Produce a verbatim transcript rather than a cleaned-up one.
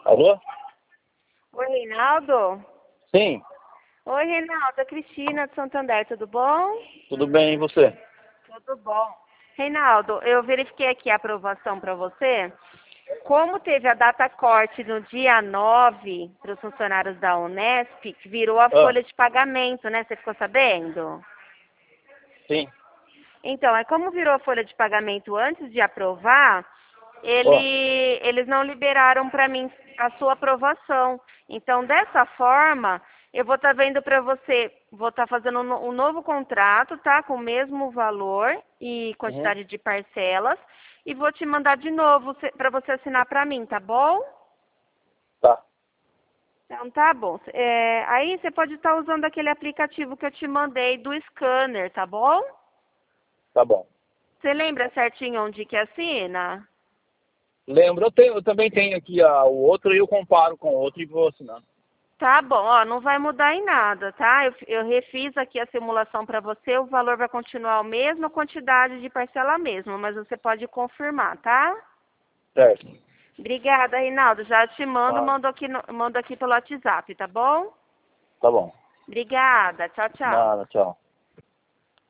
Alô? Oi, Reinaldo? Sim, Oi, Reinaldo. É Cristina de Santander, tudo bom? tudo bem, e você? Tudo bom. Reinaldo, eu verifiquei aqui a aprovação para você. Como teve a data corte no dia nove para os funcionários da Unesp, virou a Ah, folha de pagamento, né? Você ficou sabendo? sim. Então, é como virou a folha de pagamento antes de aprovar, Ó, ele, eles não liberaram para mim a sua aprovação. Então, dessa forma, eu vou estar vendo para você, vou estar fazendo um, no- um novo contrato, tá? Com o mesmo valor e uhum, quantidade de parcelas, e vou te mandar de novo para você assinar para mim, tá bom? tá, Então, tá bom. É, aí você pode estar usando aquele aplicativo que eu te mandei do scanner, tá bom? tá bom. Você lembra certinho onde que assina? Lembro, eu, tenho, eu também tenho aqui ah, o outro e eu comparo com o outro e vou assinando. Tá bom, ó, não vai mudar em nada, tá? Eu, eu refiz aqui a simulação para você, o valor vai continuar o mesmo, a quantidade de parcela a mesma, mas você pode confirmar, tá? Certo. Obrigada, Reinaldo. Já te mando, Nada. mando aqui, no- mando aqui pelo WhatsApp, tá bom? Tá bom. Obrigada. Tchau, tchau. Nada, tchau.